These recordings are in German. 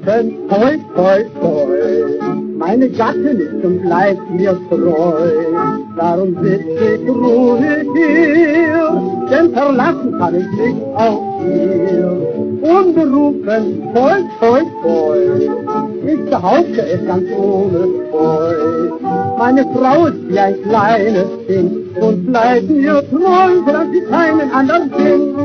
rufen, toi, toi, toi. Meine Gattin ist und bleibt mir treu. Darum sitz ich ruhig hier, denn verlassen kann ich mich auf ihr. Unberufen, toi, toi, toi. Ich behaupte es ganz ohne Freu. Meine Frau ist wie ein kleines Kind und bleibt mir treu, solange sie keinen anderen findet.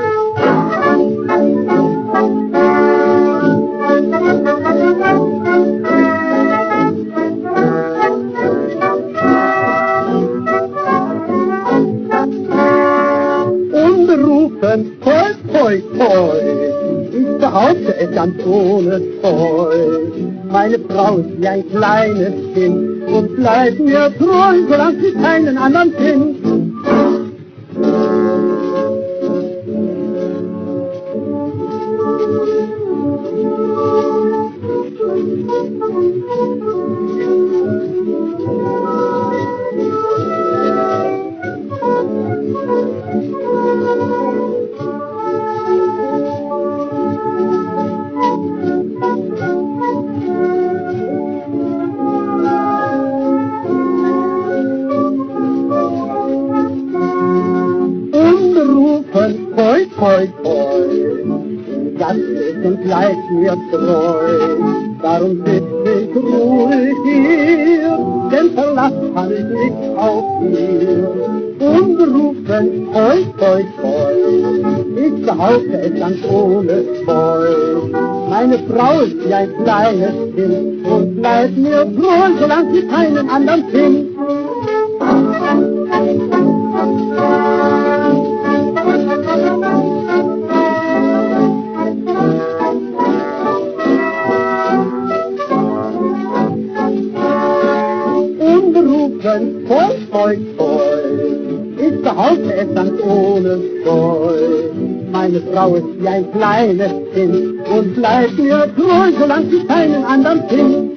Unberufen, toi, toi, toi. Ich behaupte es ganz ohne Treu. Meine Frau ist wie ein kleines Kind und bleibt mir treu, solange sie keinen anderen findet. Toi, toi, toi, das ist und bleibt mir treu. Darum sitz ich ruhig hier, denn verlassen kann ich nicht auf ihr. Unberufen, toi, toi, toi, ich behaupte es ganz ohne Treu. Meine Frau ist wie ein kleines Kind und bleibt mir treu, solange sie keinen anderen findet. Unberufen, toi, toi, toi, ich behaupte es ganz ohne Treu. Meine Frau ist wie ein kleines Kind und bleibt mir treu, solange sie keinen anderen findet.